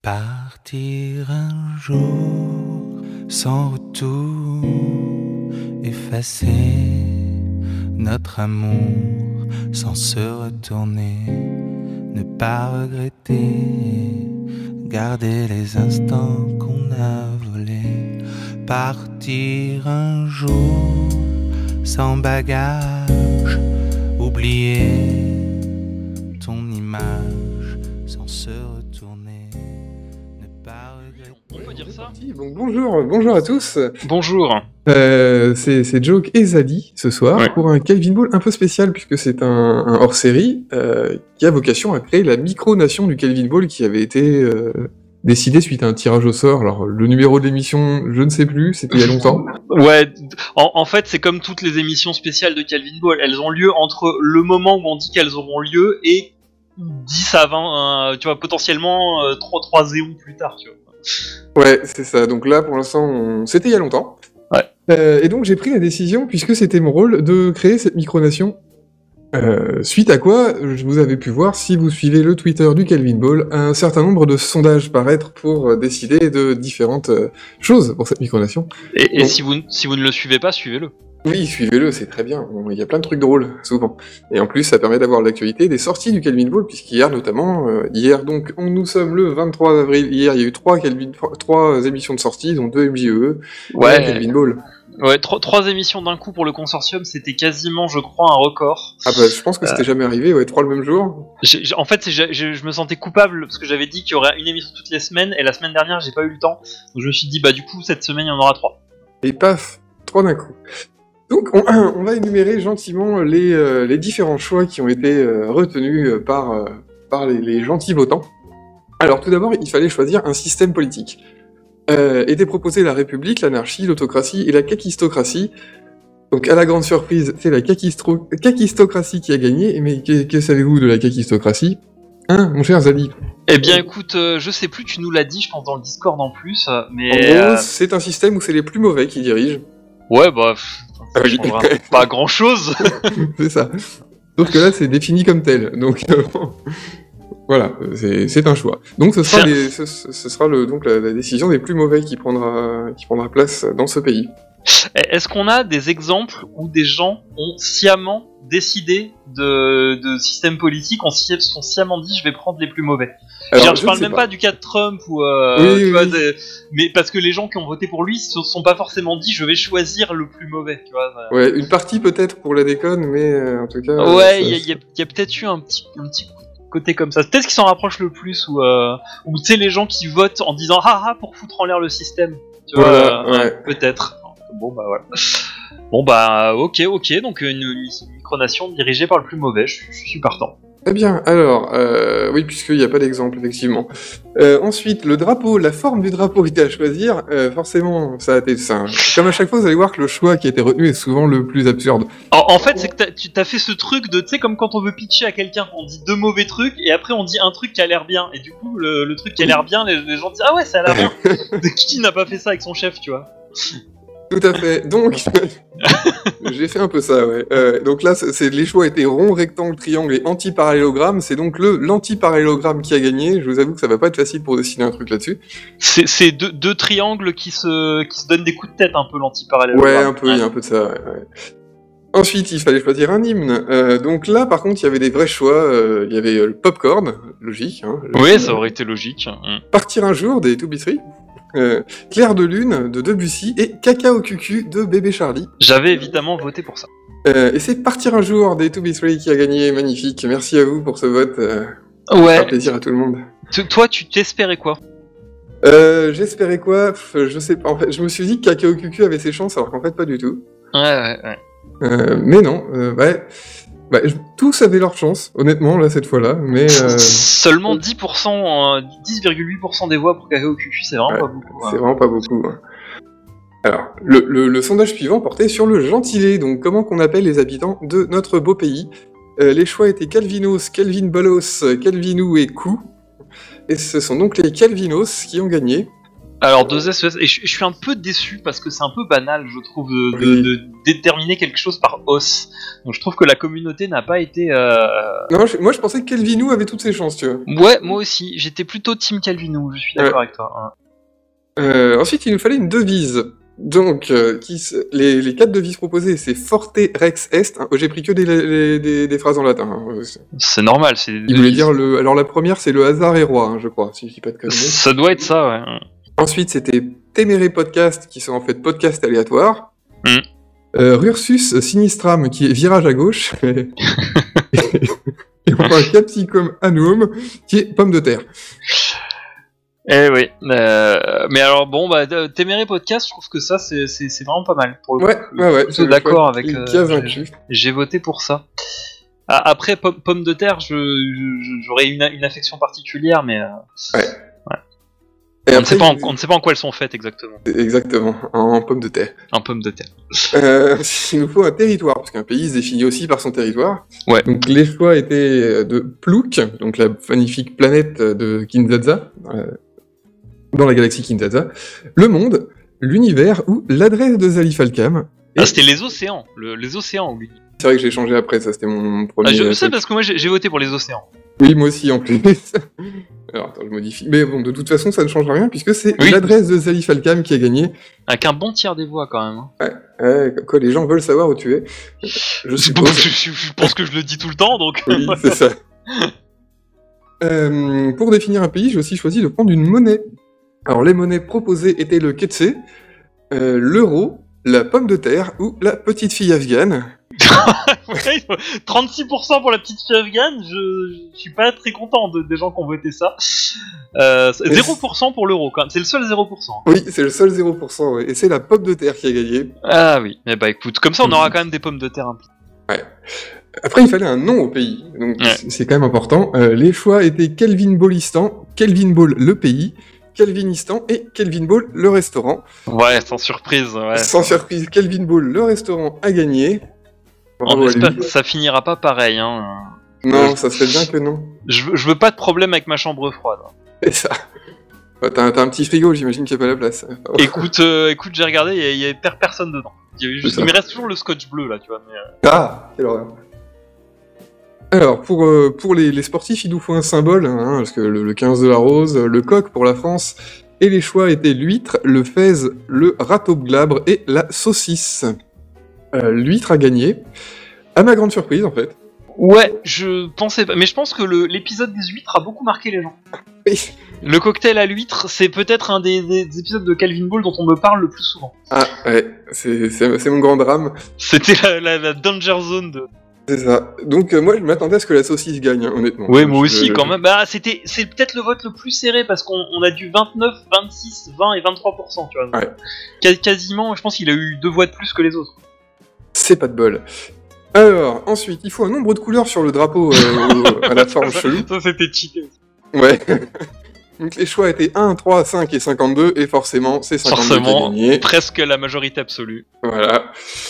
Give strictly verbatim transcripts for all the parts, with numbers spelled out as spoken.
Partir un jour sans retour, effacer notre amour sans se retourner, ne pas regretter, garder les instants qu'on a volés. Partir un jour sans bagage, oublier ton image sans se retourner, ne pas regretter. On peut dire ça ? Donc bonjour, bonjour à tous. Bonjour. Euh, c'est, c'est Joke et Zali ce soir Ouais. pour un Calvin Ball un peu spécial puisque c'est un, un hors-série euh, qui a vocation à créer la micronation du Calvin Ball qui avait été euh, décidé suite à un tirage au sort. Alors le numéro de l'émission, je ne sais plus, c'était il y a longtemps. Ouais, en, en fait, c'est comme toutes les émissions spéciales de Calvin Ball. Elles ont lieu entre le moment où on dit qu'elles auront lieu et dix à vingt, euh, tu vois, potentiellement euh, trois, trois éons plus tard, tu vois. Ouais, c'est ça. Donc là, pour l'instant, on... c'était il y a longtemps. Ouais. Euh, et donc j'ai pris la décision, puisque c'était mon rôle, de créer cette micronation. Euh, suite à quoi, je vous avez pu voir, si vous suivez le Twitter du Calvin Ball, un certain nombre de sondages paraître pour euh, décider de différentes euh, choses pour cette micronation. Et, et Donc- si, vous, si vous ne le suivez pas, suivez-le. Oui, suivez-le, c'est très bien. On- Il y a plein de trucs drôles, souvent. Et en plus, ça permet d'avoir l'actualité des sorties du Calvin Ball, puisqu'hier, notamment, euh, hier, donc, on, nous sommes le vingt-trois avril, hier, il y a eu trois, Calvin, trois émissions de sortie, dont deux M J E, et un Calvin Ball. Ouais, trois, trois émissions d'un coup pour le consortium, c'était quasiment, je crois, un record. Ah bah, je pense que c'était jamais arrivé, ouais, trois le même jour. J'ai- j'ai- en fait, c'est- j'ai- j'ai- je me sentais coupable parce que j'avais dit qu'il y aurait une émission toutes les semaines et la semaine dernière, j'ai pas eu le temps. Donc je me suis dit, bah du coup, cette semaine, il y en aura trois. Et paf, trois d'un coup. Donc, on, on va énumérer gentiment les, euh, les différents choix qui ont été euh, retenus euh, par, euh, par les, les gentils votants. Alors, tout d'abord, il fallait choisir un système politique. Euh, était proposé la République, l'anarchie, l'autocratie et la kakistocratie. Donc, à la grande surprise, c'est la kakistro- kakistocratie qui a gagné. Mais que, que savez-vous de la kakistocratie? Hein, mon cher Zali? Eh bien, écoute, euh, je sais plus, tu nous l'as dit, je pense dans le Discord en plus, euh, En mais gros, euh, c'est un système où c'est les plus mauvais qui dirigent. ouais, bah, pff, ça Ah oui. changera pas grand chose. C'est ça. Sauf que là, c'est défini comme tel. Donc, euh, voilà, c'est, c'est un choix. Donc, ce sera, C'est- les- ce, ce- ce sera le, donc la, la décision des plus mauvais qui prendra, qui prendra place dans ce pays. Est-ce qu'on a des exemples où des gens ont sciemment décidé de, de système politique, ont sci- sont sciemment dit je vais prendre les plus mauvais? Alors, Genre, je ne parle sais même pas. du cas de Trump ou euh, Oui, tu oui, vois, oui. des- mais parce que les gens qui ont voté pour lui se sont pas forcément dit je vais choisir le plus mauvais, tu vois. Ouais, une partie peut-être pour la déconne, mais euh, en tout cas... euh, Ouais, ça- il y a, y a- y a peut-être eu un petit, un petit côté comme ça. Peut-être qu'ils s'en rapprochent le plus, ou euh, ou tu sais, les gens qui votent en disant ah ah pour foutre en l'air le système. Tu vois, Voilà, euh, ouais. peut-être. Bon bah voilà. Bon bah ok, ok, donc une, une micronation dirigée par le plus mauvais, je, je suis partant. Très bien, alors, euh, oui, puisqu'il n'y a pas d'exemple, effectivement. Euh, ensuite, le drapeau, la forme du drapeau était à choisir. Euh, forcément, ça a été ça. Comme à chaque fois, vous allez voir que le choix qui a été retenu est souvent le plus absurde. En, en fait, c'est que t'as, tu t'as fait ce truc de, tu sais, comme quand on veut pitcher à quelqu'un, on dit deux mauvais trucs et après on dit un truc qui a l'air bien. Et du coup, le, le truc qui a l'air bien, les, les gens disent ah ouais, ça a l'air bien. Qui n'a pas fait ça avec son chef, tu vois? Tout à fait. Donc, j'ai fait un peu ça, ouais. Euh, donc là, c'est, c'est- les choix étaient rond, rectangle, triangle et anti-parallélogramme. C'est donc le l'anti-parallélogramme qui a gagné. Je vous avoue que ça va pas être facile pour dessiner un truc là-dessus. C'est, c'est deux, deux triangles qui se, qui se donnent des coups de tête un peu l'anti-parallèle. Ouais, un peu, il y a un peu de ça, ouais, ouais. Ensuite, il fallait choisir un hymne. Euh, donc là, par contre, il y avait des vrais choix. Euh, Il y avait euh, le popcorn, logique. Hein, Oui, ça aurait été logique. Mm. Partir un jour des To Be Three. Euh, Clair de lune de Debussy et Cacao Cucu de Bébé Charlie. J'avais évidemment voté pour ça. Euh, et c'est Partir un jour des To Be Three qui a gagné, magnifique. Merci à vous pour ce vote. Euh, ça Ouais. fera plaisir à tout le monde. T- toi, tu t'espérais quoi? Euh, j'espérais quoi? Pff, je sais pas. En fait, je me suis dit que Cacao Cucu avait ses chances, alors qu'en fait pas du tout. Ouais, ouais, ouais. Euh, mais non, euh, ouais. Bah, je- tous avaient leur chance, honnêtement, là, cette fois-là. Mais euh, Seulement dix pour cent, euh, dix virgule huit pour cent des voix pour Cacao Cucu, c'est vraiment Ouais, pas beaucoup. c'est hein. vraiment pas beaucoup. hein. Alors, le, le, le sondage suivant portait sur le gentilé, donc comment qu'on appelle les habitants de notre beau pays. Euh, les choix étaient Calvinos, Calvin Bolos, Calvinou et Cou. Et ce sont donc les Calvinos qui ont gagné. Alors deux S E S, et je, je suis un peu déçu parce que c'est un peu banal, je trouve, de, de, Oui. de déterminer quelque chose par os. Donc je trouve que la communauté n'a pas été... Euh... Non, je- moi je pensais que Kelvinou avait toutes ses chances, tu vois. Ouais, moi aussi, j'étais plutôt Team Calvinou, je suis d'accord Ouais. avec toi. Hein. Euh, ensuite, il nous fallait une devise. Donc, euh, qui se- les, les quatre devises proposées, c'est Forte Rex Est. Hein. Oh, j'ai pris que des, les- des, des phrases en latin. Hein. C'est normal, c'est... Il voulait dire le. Alors, la première, c'est le hasard est roi, hein, je crois, si je dis pas de conneries. Ça doit être ça, ouais. Ensuite, c'était Téméré Podcast, qui sont en fait podcasts aléatoires. Mm. Euh, Rursus Sinistram, qui est virage à gauche. Et enfin, Capsicum Annuum, qui est pomme de terre. Eh oui, euh, mais alors bon, bah, Téméré Podcast, je trouve que ça, c'est, c'est, c'est vraiment pas mal. Pour le Ouais, coup. ouais, ouais. Je suis d'accord avec... Qui, euh, qui a j'ai, vaincu. j'ai voté pour ça. Ah, après, pomme, pomme de terre, je, je- j'aurais une, une affection particulière, mais... Euh, Ouais. ouais. Et On, après, ne sait pas en, il- on ne sait pas en quoi elles sont faites exactement. Exactement, en pomme de terre. En pomme de terre. Euh, il nous faut un territoire, parce qu'un pays se définit aussi par son territoire. Ouais. Donc les choix étaient de Plouk, donc la magnifique planète de Kinzaza, euh, dans la galaxie Kinzaza, le monde, l'univers ou l'adresse de Zalifalcam. Ah, c'était les océans, le- les océans, oui. C'est vrai que j'ai changé après, ça c'était mon, mon premier... Ah, je euh, sais truc. parce que moi j'ai, j'ai voté pour les océans. Oui, moi aussi en plus. Alors attends, je modifie. Mais bon, de toute façon, ça ne change rien, puisque c'est Oui. l'adresse de Zalifalcam qui a gagné. Avec un bon tiers des voix quand même. Hein. Ouais, quoi, les gens veulent savoir où tu es. Je Bon, suppose. je, je- je pense que je le dis tout le temps, donc... Oui, c'est ça. Euh, pour définir un pays, j'ai aussi choisi de prendre une monnaie. Alors, les monnaies proposées étaient le ketse, euh, l'euro, la pomme de terre ou la petite fille afghane. Ouais, trente-six pour cent pour la petite fille afghane, je, je suis pas très content de, des gens qui ont voté ça. Euh, zéro pour cent pour l'euro quand même, c'est le seul zéro pour cent. Oui, c'est le seul zéro pour cent, ouais. Et c'est la pomme de terre qui a gagné. Ah oui, eh bah écoute, comme ça on aura quand même des pommes de terre impliquées. Après, il fallait un nom au pays, donc Ouais. c'est- c'est quand même important. Euh, les choix étaient Kelvin Ballistan, Kelvin Ball le pays, Kelvinistan et Kelvin Ball le restaurant. Ouais, sans surprise, ouais. Sans surprise, Kelvin Ball le restaurant a gagné. Bravo On à lui. espère que ça finira pas pareil, hein. Non, ça serait bien que non. Je veux, je veux pas de problème avec ma chambre froide. Et ça. Bah, t'as, t'as un petit frigo, j'imagine qu'il n'y a pas la place. Écoute, euh, écoute, j'ai regardé, il y a, il y a per- personne dedans. Il, y a juste- C'est ça. il me reste toujours le scotch bleu là, tu vois. Mais, euh, Ah, quelle horreur. Alors, pour, euh, pour les, les sportifs, il nous faut un symbole, hein, parce que le, le quinze de la rose, le coq pour la France, et les choix étaient l'huître, le fez, le râteau glabre et la saucisse. Euh, l'huître a gagné, à ma grande surprise en fait. Ouais, je pensais pas, mais je pense que le, l'épisode des huîtres a beaucoup marqué les gens. Oui. Le cocktail à l'huître, c'est peut-être un des, des- des épisodes de Calvin Ball dont on me parle le plus souvent. Ah, ouais, c'est, c'est, c'est mon grand drame. C'était la, la, la danger zone de... C'est ça. Donc, euh, moi, je m'attendais à ce que la saucisse gagne, hein, honnêtement. Ouais, Je- moi aussi je- quand même. Bah, c'était, c'est peut-être le vote le plus serré parce qu'on on a du vingt-neuf, vingt-six, vingt et vingt-trois pour cent, tu vois. Ouais. Qu- quasiment, je pense qu'il a eu deux voix de plus que les autres. C'est pas de bol. Alors, ensuite, il faut un nombre de couleurs sur le drapeau euh, au- à la forme chelou. Ça, c'était cheaté. Ouais. Donc les choix étaient un, trois, cinq et cinquante-deux, et forcément, c'est cinquante-deux qui a Forcément, gagné. presque la majorité absolue. Voilà.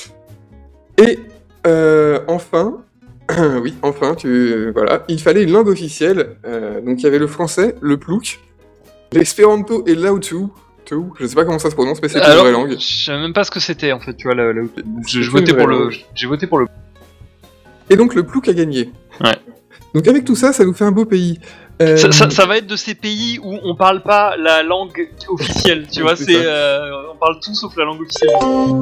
Et euh, enfin, oui, enfin, tu, voilà, il fallait une langue officielle. Euh, donc il y avait le français, le plouk, l'espéranto et l'autu. Je sais pas comment ça se prononce, mais c'est une Alors, vraie langue. je savais même pas ce que c'était en fait, tu vois. Là, là, j'ai C'est voté une pour vraie le, langue. j'ai voté pour le. Et donc le plouk a gagné. Ouais. Donc avec tout ça, ça nous fait un beau pays. Euh, Ça, ça- ça va être de ces pays où on parle pas la langue officielle, tu vois. C'est C'est, ça. euh, on parle tout sauf la langue officielle.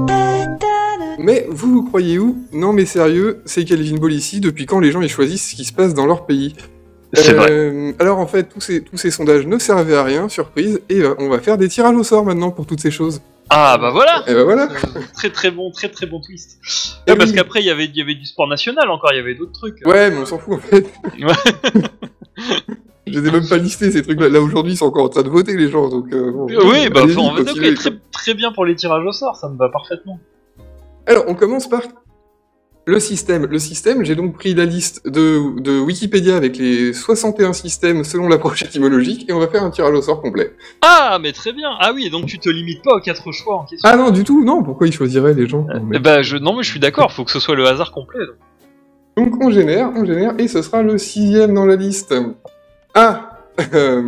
Mais vous, vous croyez où? Non mais sérieux, c'est Calvin Ball ici, depuis quand les gens ils choisissent ce qui se passe dans leur pays? C'est vrai. Euh, alors en fait, tous ces, tous ces sondages ne servaient à rien, surprise, et euh, on va faire des tirages au sort maintenant pour toutes ces choses. Ah bah voilà. Et ben voilà. Euh, très très bon, très très bon twist. Eh Ouais, parce oui. qu'après il y avait, il y avait du sport national encore, il y avait d'autres trucs. Ouais, mais on s'en fout en fait. Ouais. Je les ai même pas listés ces trucs-là. Là aujourd'hui, ils sont encore en train de voter les gens, donc. Euh, bon, Oui, bah allez-y, on va continuez, ok, très, très bien pour les tirages au sort, ça me va parfaitement. Alors, on commence par le système. Le système, j'ai donc pris la liste de, de Wikipédia avec les soixante et un systèmes selon l'approche étymologique, et on va faire un tirage au sort complet. Ah mais très bien. Ah oui, donc tu te limites pas aux quatre choix en question. Ah non, du tout, non, pourquoi ils choisiraient les gens? Non, mais- Eh bah je, non mais je suis d'accord, faut que ce soit le hasard complet. donc. Donc on génère, on génère, et ce sera le sixième dans la liste. Ah euh,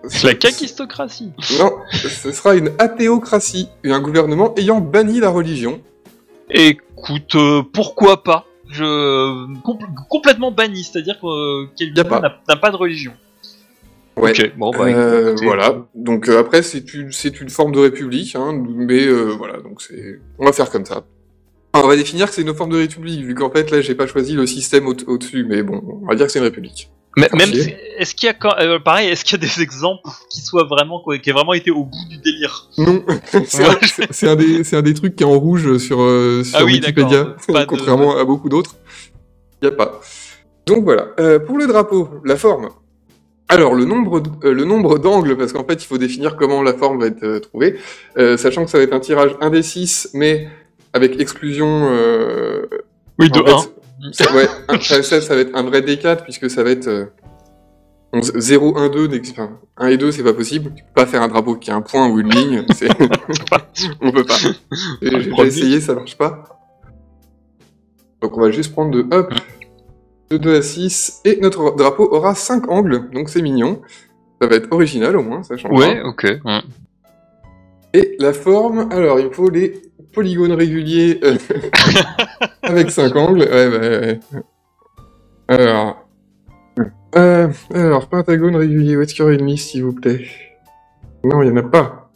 La kakistocratie. Non, ce sera une athéocratie, un gouvernement ayant banni la religion. Écoute, euh, pourquoi pas Je compl- complètement banni, c'est-à-dire que euh, Kelvin pas. n'a, n'a pas de religion. Ouais. Ok, bon bah Euh, écoutez. voilà. Donc euh, après, c'est une, c'est une forme de république, hein, mais euh, voilà. Donc c'est, on va faire comme ça. Enfin, on va définir que c'est une forme de république, vu qu'en fait là, j'ai pas choisi le système au- au-dessus, mais bon, on va dire que c'est une république. Mais, même, Ok. si- est-ce qu'il y a quand, euh, pareil, est-ce qu'il y a des exemples qui soient vraiment, quoi, qui aient vraiment été au bout du délire? Non, c'est, Ouais. un, c'est- c'est un des, c'est un des trucs qui est en rouge sur, euh, sur Ah oui, Wikipédia, d'accord, pas de- contrairement à beaucoup d'autres. Il y a pas. Donc voilà. Euh, pour le drapeau, la forme. Alors le nombre, d- euh, le nombre d'angles, parce qu'en fait il faut définir comment la forme va être euh, trouvée, euh, sachant que ça va être un tirage un des six, mais avec exclusion. Euh, Oui, de en fait, un. ça, ouais, un- ça, ça, ça va être un vrai D quatre, puisque ça va être euh, zéro, un, deux, d'ex- enfin, un et deux, c'est pas possible. Tu peux pas faire un drapeau qui a un point ou une ligne, c'est... on peut pas. J'ai j'ai déjà Premier. essayé, ça marche pas. Donc on va juste prendre de hop, de deux à six, et notre drapeau aura cinq angles, donc c'est mignon. Ça va être original au moins, ça change Ouais, pas. ok. Ouais. Et la forme, alors il me faut les polygones réguliers euh, avec cinq angles. Ouais, bah, ouais. Alors, euh, alors, pentagone régulier, où est-ce qu'il y aurait une liste, s'il vous plaît? Non, il y en a pas.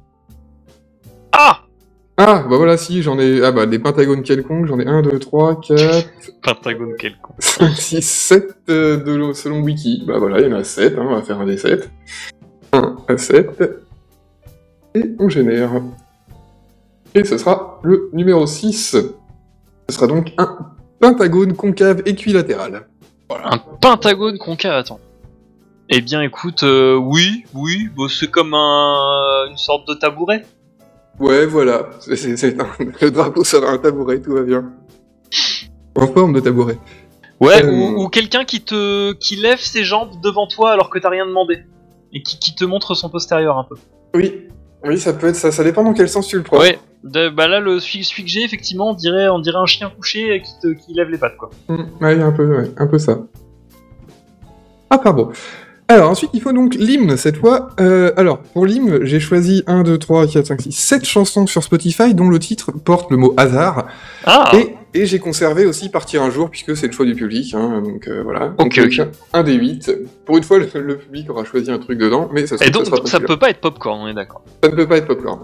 Ah Ah, bah voilà, si, j'en ai... Ah bah, des pentagones quelconques, j'en ai un, deux, trois, quatre, Pentagone quelconque. cinq, six, sept euh, de, lo- selon Wiki. Bah voilà, il y en a sept, hein, on va faire un des sept. un à sept. Et on génère. Et ce sera le numéro six. Ce sera donc un pentagone concave équilatéral. Un pentagone concave, attends. Eh bien, écoute, euh, oui, oui, bah, c'est comme un, une sorte de tabouret. Ouais, voilà. C'est, c'est, c'est un- Le drapeau sera un tabouret, tout va bien. En forme de tabouret. Ouais, Euh, ou, ou quelqu'un qui te, qui lève ses jambes devant toi alors que t'as rien demandé et qui, qui te montre son postérieur un peu. Oui, oui, ça peut être ça. Ça dépend dans quel sens tu le prends. Ouais. De, bah là, le celui, celui que j'ai, effectivement, on dirait, on dirait un chien couché qui te, qui lève les pattes, quoi. Mm, ouais, un peu, ouais, un peu ça. Ah, pardon. Alors, ensuite, il faut donc l'hymne, cette fois. Euh, alors, pour l'hymne, j'ai choisi un, deux, trois, quatre, cinq, six, sept chansons sur Spotify dont le titre porte le mot hasard. Ah. Et, et j'ai conservé aussi Partir un jour, puisque c'est le choix du public, hein, donc euh, voilà. Ok, donc, ok. euh, un des huit. Pour une fois, le, le public aura choisi un truc dedans, mais ça, se Et trouve, donc, ça, sera donc pas ça celui-là. peut pas être popcorn, on est d'accord. Ça ne peut pas être popcorn.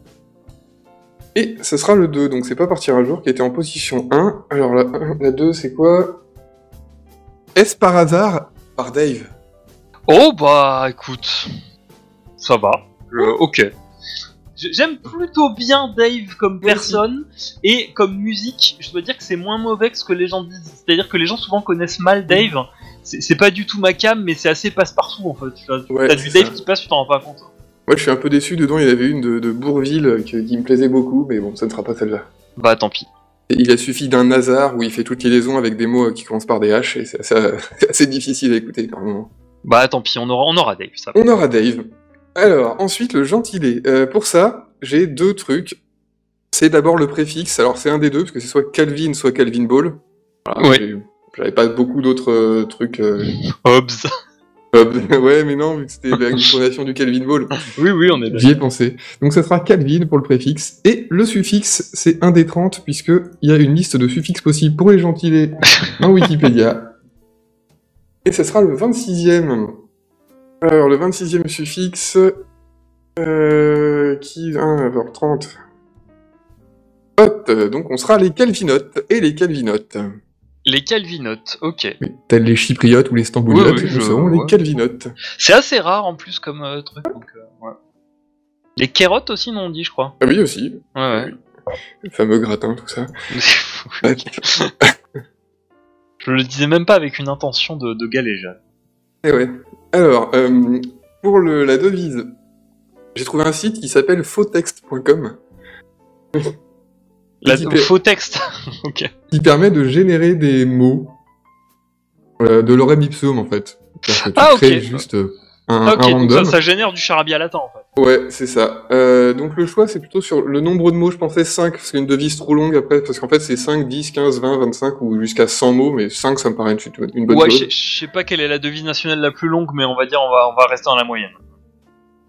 Et ce sera le deux, donc c'est pas Partir un jour, qui était en position un. Alors la, la deux, c'est quoi? Est-ce par hasard par Dave? Oh bah écoute, ça va. Euh, ok. J- J'aime plutôt bien Dave comme Moi personne et comme musique. Je dois dire que c'est moins mauvais que ce que les gens disent. C'est-à-dire que les gens souvent connaissent mal Dave. C'est c'est pas du tout ma cam, mais c'est assez passe-partout en fait. Tu vois, Ouais, T'as du c'est Dave ça. qui passe, tu t'en rends pas compte. Moi je suis un peu déçu, dedans il y avait une de, de Bourville qui, qui me plaisait beaucoup, mais bon, ça ne sera pas celle-là. Bah tant pis. Et il a suffi d'un hasard où il fait toutes les liaisons avec des mots qui commencent par des H, et c'est assez, c'est assez difficile à écouter par moment. Bah tant pis, on aura, on aura Dave, ça. va. On aura Dave. Alors, ensuite, le gentilé. Euh, pour ça, j'ai deux trucs. C'est d'abord le préfixe, alors c'est un des deux, parce que c'est soit Calvin, soit Calvin Ball. Voilà, Ouais. j'ai- J'avais pas beaucoup d'autres euh, trucs. Euh... Hobbs. euh, ouais, mais non, vu que c'était la fondation du Calvin Ball. Oui, oui, on est J'y ai pensé. Donc ça sera Calvin pour le préfixe. Et le suffixe, c'est un des trente, puisqu'il y a une liste de suffixes possibles pour les gentilés en Wikipédia. Et ce sera le vingt-sixième. Alors, le vingt-sixième suffixe... Euh... Qui... Ah, alors, trente. Hop, donc on sera les calvinotes et les calvinotes. Les calvinotes, ok. Oui, tels les chypriotes ou les stambouliotes, Oui, oui, nous je- serons ouais. les calvinotes. C'est assez rare en plus comme euh, truc. Donc, euh, ouais. Les kérotes aussi, non, on dit, je crois. Ah oui, aussi. Ouais, ouais. Le fameux gratin, tout ça. Ouais. Je le disais même pas avec une intention de, de galéjade. Et ouais. Alors, euh, pour le, la devise, j'ai trouvé un site qui s'appelle fautexte point com. La, qui, au per- faux texte. Ok. qui permet de générer des mots euh, de l'orem ipsum, en fait. C'est-à-dire que tu Ah, ok. crées juste euh, un, ok, un donc ça, random. ça génère du charabia latin en fait. Ouais, c'est ça. Euh, donc le choix, c'est plutôt sur le nombre de mots. Je pensais cinq, parce qu'une devise trop longue après, parce qu'en fait c'est cinq, dix, quinze, vingt, vingt-cinq ou jusqu'à cent mots, mais cinq ça me paraît une, une bonne Ouais, chose. je je sais pas quelle est la devise nationale la plus longue, mais on va dire on va, on va rester dans la moyenne.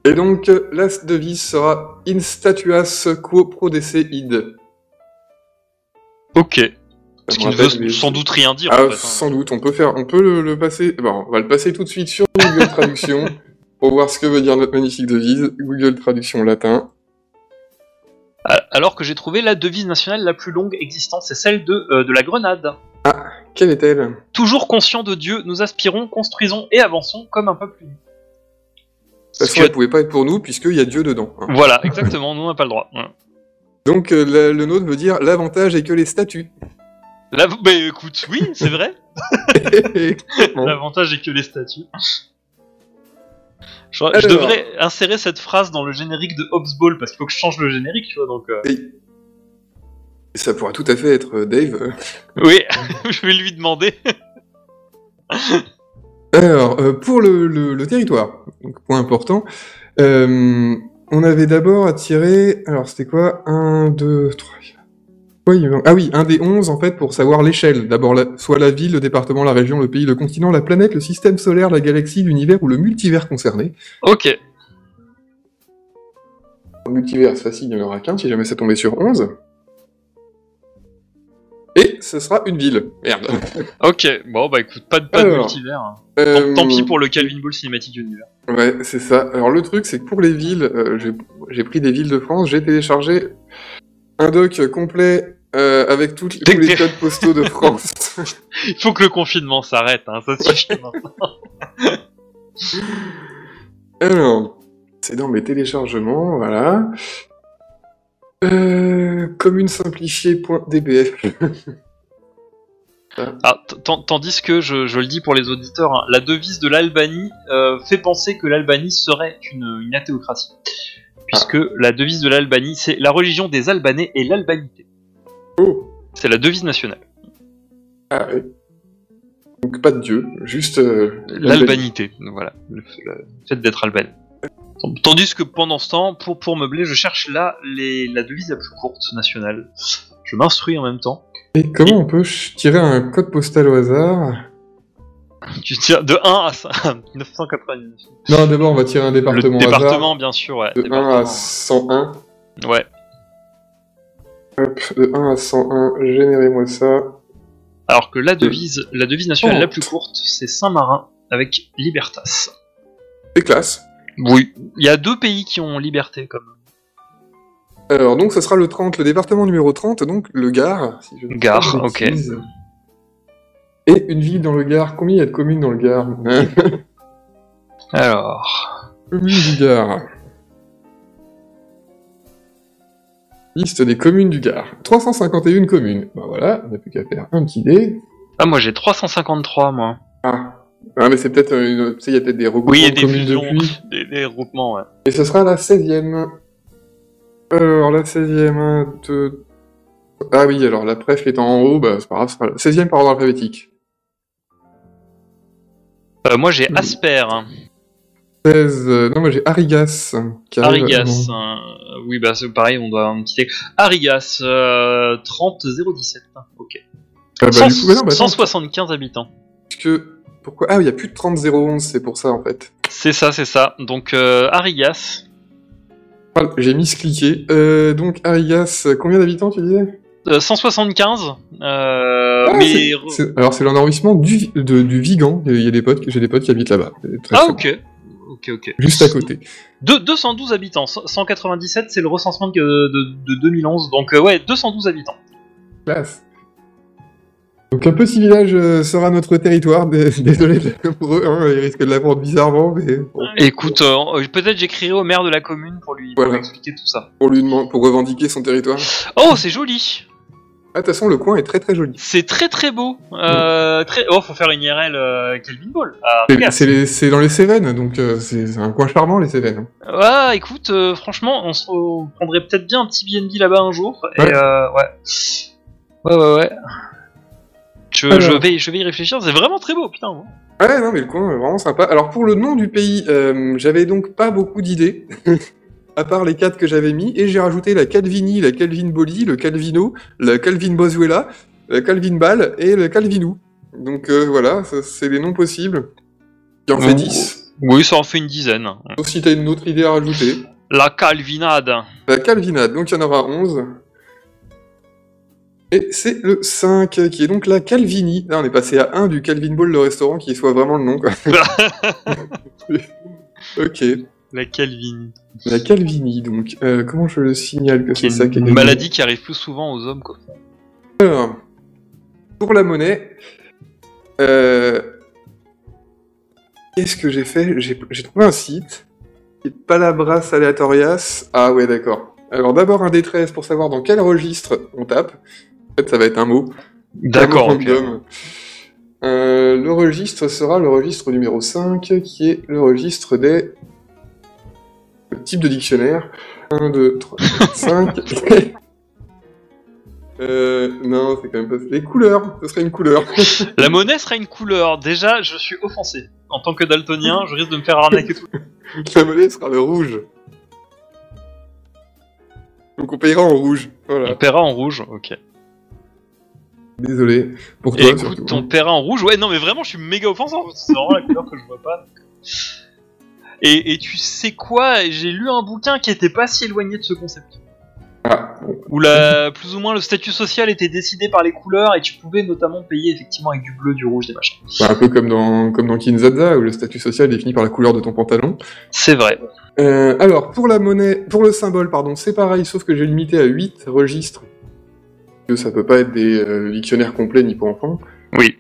Et donc, la devise sera In statuas quo prodesse id. Ok. Ça Ce me qui ne rappelle veut les- sans doute rien dire. Ah, en fait, hein. sans doute, on peut faire, on peut le, le passer. Bon, on va le passer tout de suite sur Google Traduction pour voir ce que veut dire notre magnifique devise. Google Traduction latin. Alors que j'ai trouvé la devise nationale la plus longue existante, c'est celle de, euh, de la Grenade. Quelle est-elle? Toujours conscients de Dieu, nous aspirons, construisons et avançons comme un peuple uni. De toute façon, elle pouvait pas être pour nous puisqu'il y a Dieu dedans. hein. Voilà, exactement, nous on n'a pas le droit. Ouais. Donc euh, le, le nôtre veut dire l'avantage est que les statuts. Là, bah écoute, oui, c'est vrai. Bon. L'avantage est que les statuts. Je, je Alors. devrais insérer cette phrase dans le générique de Hobbs Ball parce qu'il faut que je change le générique, tu vois. Donc, euh... Et ça pourra tout à fait être euh, Dave. oui, je vais lui demander. Alors, euh, pour le, le, le territoire, donc point important, euh, on avait d'abord attiré, alors c'était quoi? un, deux, trois... Ouais, il y avait- ah oui, un des onze en fait pour savoir l'échelle. D'abord, la- soit la ville, le département, la région, le pays, le continent, la planète, le système solaire, la galaxie, l'univers ou le multivers concerné. Ok. Le multivers, c'est facile, il n'y en aura qu'un si jamais ça tombait sur onze. Et ce sera une ville. Merde. Ok, bon bah écoute, pas de, pas de Alors, multivers. hein. Euh, Tant, tant pis pour le Calvin Ball Cinematic Universe. Ouais, c'est ça. Alors le truc, c'est que pour les villes, euh, j'ai, j'ai pris des villes de France, j'ai téléchargé un doc complet euh, avec toutes- tous les codes postaux de France. Il faut que le confinement s'arrête, hein, ça suffit maintenant. Alors, c'est dans mes téléchargements, voilà. Euh, commune simplifiée.dbf. Ah, t- tant- tandis que, je, je le dis pour les auditeurs, hein, la devise de l'Albanie euh, fait penser que l'Albanie serait une, une athéocratie. Puisque la devise de l'Albanie, c'est la religion des Albanais et l'albanité. Oh. C'est la devise nationale. Ah ouais. Donc pas de dieu, juste euh, L'albanité, voilà, le, le fait d'être albanais. Tandis que pendant ce temps, pour, pour meubler, je cherche là les, la devise la plus courte nationale. Je m'instruis en même temps. Et comment on peut ch- tirer un code postal au hasard? Tu tires de un à neuf cent quatre-vingt-dix. Non, d'abord on va tirer un Le département au département, hasard. bien sûr, ouais. De département. un à cent un. Ouais. Hop, de un à cent un, générez-moi ça. Alors que la devise, la devise nationale Oh. la plus courte, c'est Saint-Marin avec Libertas. C'est classe. Oui. Il y a deux pays qui ont liberté, comme Alors donc ça sera le trente, le département numéro trente, donc le Gard. Si je ne dis pas Gard, de ok. bêtises. Et une ville dans le Gard. Combien il y a de communes dans le Gard? Alors. Commune du Gard. Liste des communes du Gard. trois cent cinquante et un communes. Ben voilà, on n'a plus qu'à faire un petit dé. Ah, moi j'ai trois cent cinquante-trois, moi. Ah. Ah mais c'est peut-être une... Tu sais, il y a peut-être des regroupements Oui, il y a de des communes fusions, depuis. des, des regroupements, ouais. Et ce sera la seizième. Alors, la seizième, un, deux... Ah oui, alors la préf étant en haut, bah c'est pas grave, ce sera la seizième par ordre alphabétique. Euh, moi j'ai Hmm. Asper, hein. seize... euh, Non, moi j'ai Arigas. qui arrive Arigas. avant. hein. Oui, bah c'est pareil, on doit un petit. Arigas, euh, trente zéro dix-sept. Ok. Ah bah, cent, du coup, bah non, bah, attends, cent soixante-quinze habitants. parce que... Pourquoi? Ah, il y a plus de trente zéro onze, c'est pour ça en fait. C'est ça, c'est ça. Donc euh, Arigas, Voilà, j'ai miscliqué. Euh, donc Arigas, combien d'habitants tu disais? euh, cent soixante-quinze. Euh, Ah, mais c'est- c'est- Alors c'est l'un arrondissement du, de- du Vigan, il y a des potes, j'ai des potes qui habitent là-bas. C'est très ah très ok. Ok, ok. Juste à côté. De, deux cent douze habitants. cent quatre-vingt-dix-sept, c'est le recensement de, de, de deux mille onze. Donc euh, ouais, deux cent douze habitants. Classe. Donc un petit village euh, sera notre territoire, dé- désolé pour eux, hein, ils risquent de l'apprendre bizarrement, mais bon, Écoute, euh, peut-être j'écrirai au maire de la commune pour lui, pour Voilà. lui expliquer tout ça. pour lui demander, pour revendiquer son territoire. Oh, c'est joli. Ah, de toute façon, le coin est très très joli. C'est très très beau. Euh, très... Oh, faut faire une I R L euh, Calvin Ball. Ah, C'est- regarde. C'est les- c'est dans les Cévennes, donc euh, c'est c'est un coin charmant, les Cévennes. Ah, écoute, euh, franchement, on se on prendrait peut-être bien un petit B and B là-bas un jour. Et Ouais. euh, ouais. Ouais, ouais, ouais. Je, Alors. je, vais, je vais y réfléchir, c'est vraiment très beau, putain. hein. Ouais, non, mais le coin est vraiment sympa. Alors, pour le nom du pays, euh, j'avais donc pas beaucoup d'idées, à part les quatre que j'avais mis, et j'ai rajouté la Calvini, la Calvin Boli, le Calvino, la Calvin Bozuela, la Calvin Ball et le Calvinou. Donc euh, voilà, ça, c'est les noms possibles. Il en fait Ouh. dix. Oui, ça en fait une dizaine. Sauf si t'as une autre idée à rajouter. La calvinade. La calvinade, donc il y en aura onze. Et c'est le cinq, qui est donc la Calvini. Là, on est passé à un du Calvin Ball, le restaurant, qui soit vraiment le nom, quoi. Ok. La Calvini. La Calvini, donc. Euh, comment je le signale que Qui c'est est ça qui est une maladie qui arrive plus souvent aux hommes qu'aux femmes. Alors, pour la monnaie, euh... qu'est-ce que j'ai fait? J'ai j'ai trouvé un site, qui est Palabras Aleatorias. Ah ouais, d'accord. Alors d'abord un D treize pour savoir dans quel registre on tape. En fait, ça va être un mot. D'accord, ok. Random. Euh, le registre sera le registre numéro cinq, qui est le registre des types de dictionnaire. un, deux, trois, quatre, cinq... Euh, non, c'est quand même pas... Les couleurs, ce serait une couleur. La monnaie serait une couleur. Déjà, je suis offensé. En tant que daltonien, je risque de me faire arnaquer tout. La monnaie sera le rouge. Donc on payera en rouge. Voilà. On paiera en rouge, ok. Désolé. Pour Et toi, écoute, surtout. on paiera en rouge. Ouais, non, mais vraiment, je suis méga offensant. C'est vraiment la couleur que je vois pas. Et, et tu sais quoi? J'ai lu un bouquin qui était pas si éloigné de ce concept. Ah, Où la, plus ou moins le statut social était décidé par les couleurs et tu pouvais notamment payer effectivement avec du bleu, du rouge, des machins. bah, un peu comme dans, comme dans Kinzaza, où le statut social est défini par la couleur de ton pantalon. C'est vrai. Euh, alors, pour la monnaie, pour le symbole, pardon, c'est pareil, sauf que j'ai limité à huit registres. Que ça peut pas être des euh, dictionnaires complets ni pour enfants. Oui.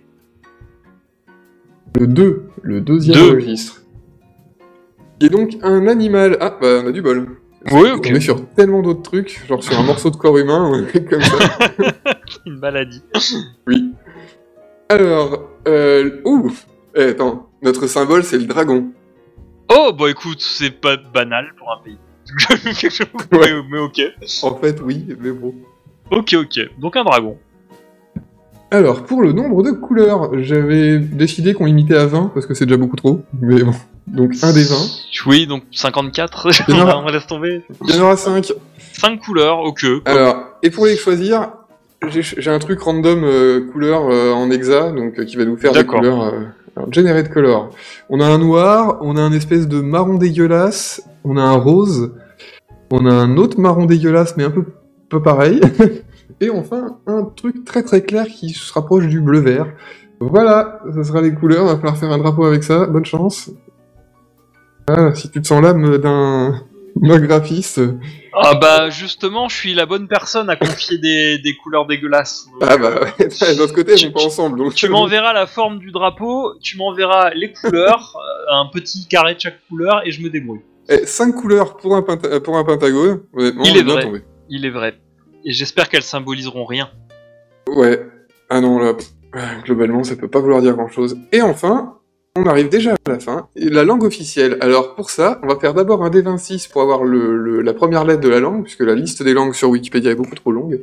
Le deux, le deuxième Deux. registre. Qui est donc un animal. Ah, bah, on a du bol. Oui, On ok. est sur tellement d'autres trucs, genre sur un morceau de corps humain, ou un truc comme ça. Une maladie. Oui. Alors, euh... Ouh eh, attends, notre symbole, c'est le dragon. Oh, bah écoute, c'est pas banal pour un pays. mais, Ouais. mais ok. En fait, oui, mais bon. Ok, ok. Donc un dragon. Alors, pour le nombre de couleurs, j'avais décidé qu'on limitait à vingt, parce que c'est déjà beaucoup trop, mais bon. Donc, un des vingt. Oui, donc cinquante-quatre. Il y en aura- On va laisse tomber. Il y en aura cinq. cinq couleurs, ok. Alors, et pour les choisir, j'ai j'ai un truc random euh, couleur euh, en hexa, donc euh, qui va nous faire des D'accord. couleurs. Euh, alors, generate color. On a un noir, on a un espèce de marron dégueulasse, on a un rose, on a un autre marron dégueulasse, mais un peu, peu pareil. Et enfin, un truc très très clair qui se rapproche du bleu-vert. Voilà, ça sera les couleurs, on va falloir faire un drapeau avec ça, bonne chance. Ah, si tu te sens l'âme d'un d'un graphiste. Ah bah justement, je suis la bonne personne à confier des, des couleurs dégueulasses. Donc, Ah bah ouais, de l'autre côté, Tu- ils vont pas ensemble. Donc... Tu m'enverras la forme du drapeau, tu m'enverras les couleurs, euh, un petit carré de chaque couleur, et je me débrouille. Eh, cinq couleurs pour un, penta- pour un pentagone, honnêtement, Il on est est bien vrai. tombé. Il est vrai. Et j'espère qu'elles symboliseront rien. Ouais. Ah non, là, pff, globalement, ça peut pas vouloir dire grand-chose. Et enfin, on arrive déjà à la fin. Et la langue officielle. Alors, pour ça, on va faire d'abord un D vingt-six pour avoir le, le- la première lettre de la langue, puisque la liste des langues sur Wikipédia est beaucoup trop longue.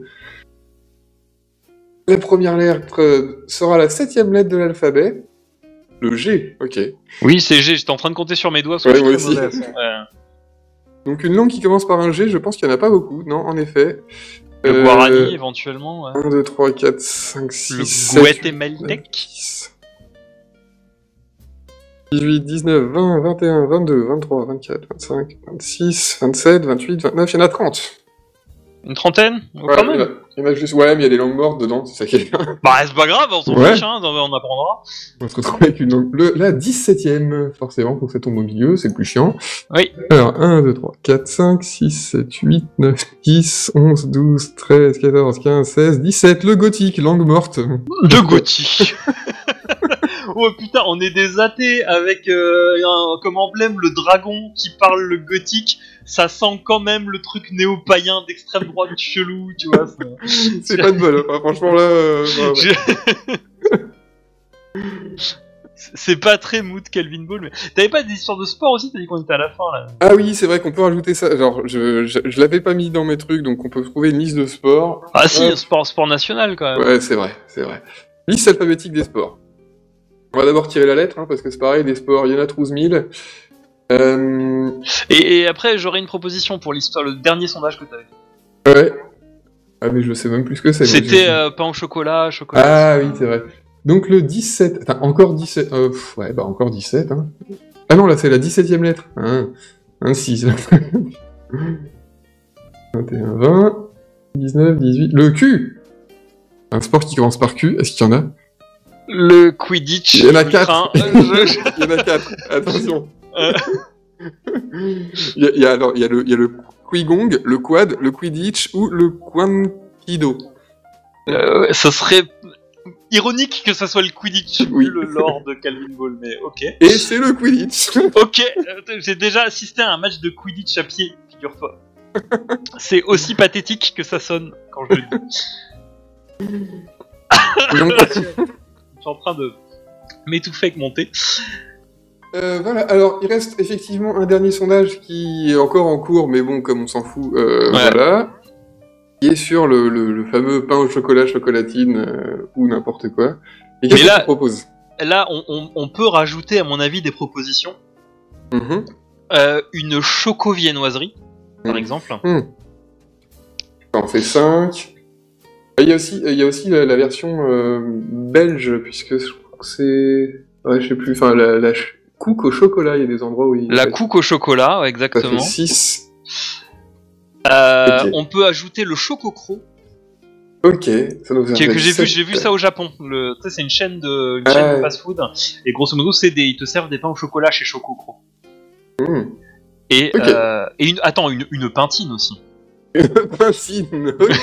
La première lettre euh, sera la septième lettre de l'alphabet. Le G, ok. Oui, c'est G, j'étais en train de compter sur mes doigts. parce Ouais, que je moi suis très aussi. mauvais à ça. Ouais. Donc une langue qui commence par un G, je pense qu'il n'y en a pas beaucoup. Non, en effet. Le Euh, Guarani, éventuellement. Ouais. un, deux, trois, quatre, cinq, six, Le sept, Guatémaltèque. dix-huit, dix-neuf, vingt, vingt et un, vingt-deux, vingt-trois, vingt-quatre, vingt-cinq, vingt-six, vingt-sept, vingt-huit, vingt-neuf, il y en a trente. Une trentaine oh, Ouais, quand il y en même. a- il y en a juste... Ouais, mais il y a des langues mortes dedans, c'est ça qui est bien. Bah, c'est pas grave, on s'en Ouais. fiche, hein, on apprendra. On se retrouve avec une langue... Le, la dix-septième, forcément, faut que ça tombe au milieu, c'est le plus chiant. Oui. Alors, un, deux, trois, quatre, cinq, six, sept, huit, neuf, dix, onze, douze, treize, quatorze, quinze, seize, dix-sept, le gothique, langue morte. De gothique. Oh putain, on est des athées avec euh, un- comme emblème le dragon qui parle le gothique. Ça sent quand même le truc néo-païen d'extrême droite chelou, tu vois. ça- C'est pas de bol, hein. Enfin, franchement, là... euh, ouais, ouais. Je- C'est pas très mood Calvin Ball, mais t'avais pas des histoires de sport aussi? T'as dit qu'on était à la fin là. Ah oui, c'est vrai qu'on peut rajouter ça. Genre, je, je, je l'avais pas mis dans mes trucs, donc on peut trouver une liste de sports. Ah si, Hop. sport, sport national quand même. Ouais, c'est vrai, c'est vrai. Liste alphabétique des sports. On va d'abord tirer la lettre, hein, parce que c'est pareil, des sports, il y en a douze mille. Euh... Et, et après, j'aurais une proposition pour l'histoire, le dernier sondage que t'avais fait. Ouais. Ah, mais je sais même plus ce que c'est. moi, C'était je- euh, pain au chocolat, chocolat. Ah oui, c'est vrai. Donc le dix-sept... Attends, encore dix-sept... Euh, pff, ouais, bah encore dix-sept, hein. Ah non, là, c'est la dix-septième lettre. Ah, un six. vingt et un, vingt, dix-neuf, dix-huit... Le Q. Un sport qui commence par Q, est-ce qu'il y en a? Le Quidditch. Il y en a je quatre. crains. Je- Il y en a quatre, attention. Euh. Il y a, il y a, alors, il y a le, il y a le Quigong, le Quad, le Quidditch ou le Quankido. Euh, ça serait ironique que ça soit le Quidditch, Oui. vu le lore de Calvin Ball, mais ok. Et c'est le Quidditch. Ok, euh, j'ai déjà assisté à un match de Quidditch à pied, figure-toi. C'est aussi pathétique que ça sonne quand je le dis. Donc, Je suis en train de m'étouffer avec mon thé. euh, voilà, alors il reste effectivement un dernier sondage qui est encore en cours, mais bon, comme on s'en fout, euh, Ouais. voilà. Qui est sur le, le, le fameux pain au chocolat, chocolatine, euh, ou n'importe quoi. Et qu'est-ce Mais que là- tu proposes? Là, on, on- on peut rajouter, à mon avis, des propositions. Mhm. Euh, une choco-viennoiserie, par Mhm. exemple. Hmm. Ça en fait cinq. Il y a aussi, il y a aussi la, la version euh, belge, puisque je crois que c'est... Ouais, je sais plus, enfin, la, la ch- couque au chocolat, il y a des endroits où il... La couque au chocolat, ouais, Ça fait exactement. six. Euh, Ok. On peut ajouter le Chococro, Ok, ça nous fait qui est- un que j'ai vu, sept. j'ai vu ça au Japon. Le, tu sais, c'est une chaîne de, une Ah chaîne de ouais. fast-food, et grosso modo, c'est des, ils te servent des pains au chocolat chez Chococro. Hmm. Et, Ok. euh, et une, attends, une, une pintine aussi. Pintine, ok.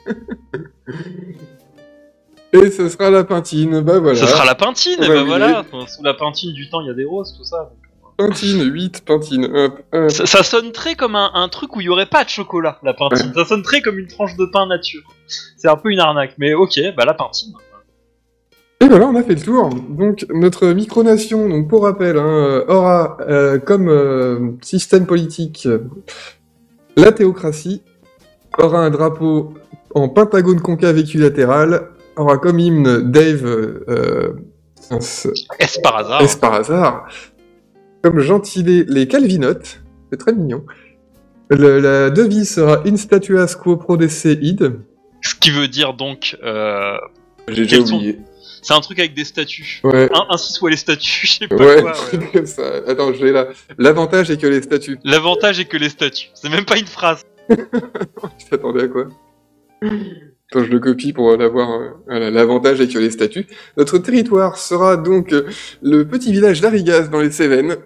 Et ce sera la pintine, bah voilà. Ce sera la pintine, On et va bah oublier. voilà. Sous la pintine du temps, il y a des roses, tout ça. Pintine, huit, pintine, hop, hop. Ça, ça sonne très comme un, un truc où il y aurait pas de chocolat, la pintine. Ça sonne très comme une tranche de pain nature. C'est un peu une arnaque, mais ok, bah la pintine. Et voilà, on a fait le tour. Donc, notre micronation, donc pour rappel, hein, aura euh, comme euh, système politique euh, la théocratie, aura un drapeau en pentagone concave équilatéral, aura comme hymne Dave euh, euh, Est-ce par hasard? Est-ce par hasard, comme gentilé les Calvinotes, c'est très mignon. Le- la devise sera In statuas quo prodesse id. Ce qui veut dire donc, euh, J'ai déjà oublié. c'est un truc avec des statues. Ouais. Un, ainsi soit les statues, je sais pas Ouais, quoi. truc ouais. comme ça. Attends, je l'ai là. L'avantage est que les statues. L'avantage est que les statues. C'est même pas une phrase. Tu t'attendais à quoi? Attends, je le copie pour l'avoir. euh, Voilà, l'avantage est que les statues. Notre territoire sera donc euh, le petit village d'Arigas dans les Cévennes.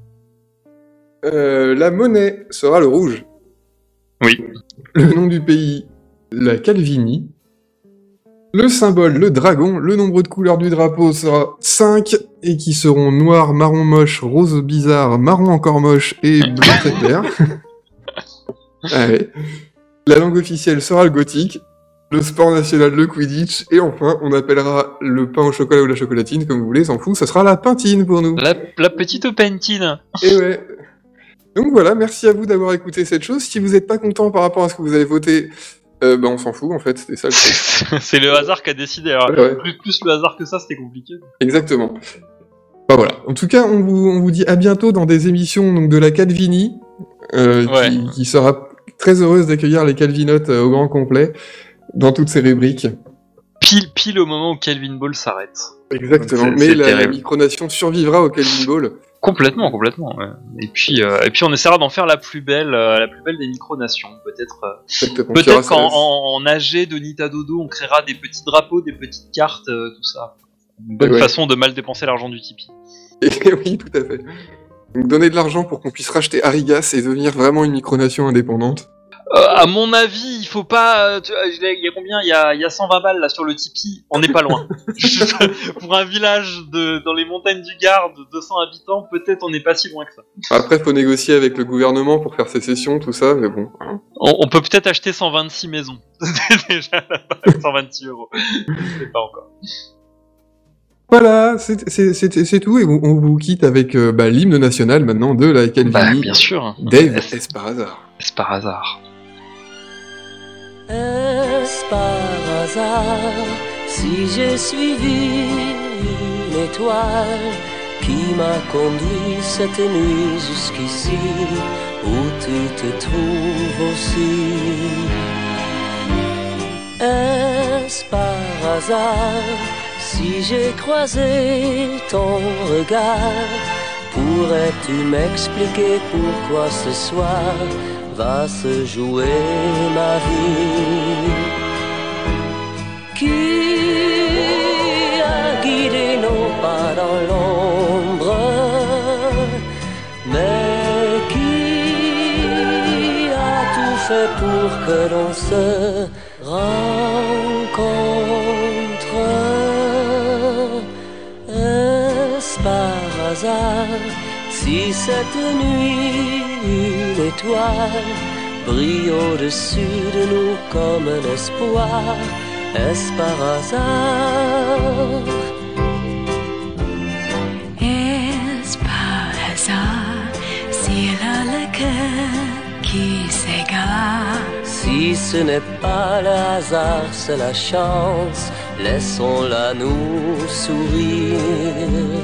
Euh, la monnaie sera le rouge. Oui. Le nom du pays, la Calvinie. Le symbole, le dragon. Le nombre de couleurs du drapeau sera cinq, et qui seront noir, marron moche, rose bizarre, marron encore moche et bleu très clair. Allez. La langue officielle sera le gothique. Le sport national, le Quidditch. Et enfin, on appellera le pain au chocolat ou la chocolatine, comme vous voulez, s'en fout. Ça sera la pintine pour nous. La, la petite pentine. Et ouais. Donc voilà, merci à vous d'avoir écouté cette chose. Si vous n'êtes pas content par rapport à ce que vous avez voté, euh, bah on s'en fout en fait, c'était ça le truc. C'est le hasard qui a décidé. Alors, Ouais, ouais. plus, plus le hasard que ça, c'était compliqué. Exactement. Bah voilà. En tout cas, on vous, on vous dit à bientôt dans des émissions donc, de la Calvinie, euh, Ouais. qui, qui sera très heureuse d'accueillir les Calvinotes euh, au grand complet, dans toutes ces rubriques. Pile, pile au moment où Calvin Ball s'arrête. Exactement. C'est- Mais c'est la, la terrible. micronation survivra au Calvin Ball. Complètement, complètement. Ouais. Et puis, euh, et puis, on essaiera d'en faire la plus belle, euh, la plus belle des micronations. Peut-être, euh, Exactement. Qui aura peut-être qu'en sa- en, en A G de Nitadodo, on créera des petits drapeaux, des petites cartes, euh, tout ça. Une bonne Ouais. façon de mal dépenser l'argent du Tipeee. Oui, tout à fait. Donc donner de l'argent pour qu'on puisse racheter Arigas et devenir vraiment une micronation indépendante. Euh, à mon avis, il faut pas. euh, tu- euh, Il y a combien Il y a, il y a cent vingt balles là sur le Tipeee. On n'est pas loin. Pour un village de, dans les montagnes du Gard de deux cents habitants, peut-être on n'est pas si loin que ça. Après, faut négocier avec le gouvernement pour faire sécession, tout ça, mais bon. hein. On, on peut peut-être acheter cent vingt-six maisons. C'est déjà là-bas, cent vingt-six euros. Je sais pas encore. Voilà, c'est c'est- c'est- c'est tout, et on, on vous quitte avec euh, bah, l'hymne national maintenant de la Bah, Calvinie. bien sûr. Dave, Est-ce est-ce par hasard? est-ce par hasard Est-ce par hasard si j'ai suivi une étoile qui m'a conduit cette nuit jusqu'ici où tu te trouves aussi? Est-ce par hasard si j'ai croisé ton regard Pourrais-tu m'expliquer pourquoi ce soir va se jouer ma vie? Qui a guidé nos pas dans l'ombre, mais qui a tout fait pour que l'on se rencontre? Est-ce par hasard si cette nuit une étoile brille au-dessus de nous comme un espoir? Est-ce par hasard? Est-ce par hasard s'il a le cœur qui s'égare? Si ce n'est pas le hasard, c'est la chance, laissons-la nous sourire.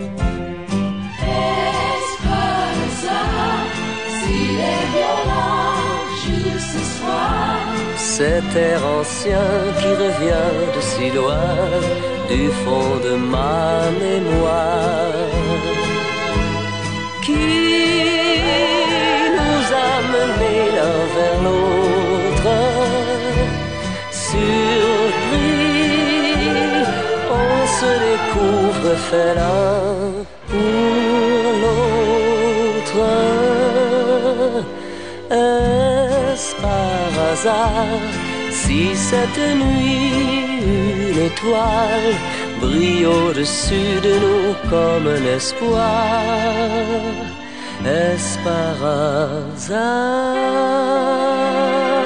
Est-ce par hasard s'il est violent joue ce soir? Cet air ancien qui revient de si loin, du fond de ma mémoire, qui nous a menés l'un vers l'autre. Surpris, on se découvre fait l'un pour l'autre. Est-ce par hasard si cette nuit une étoile brille au-dessus de nous comme un espoir? Est-ce par hasard?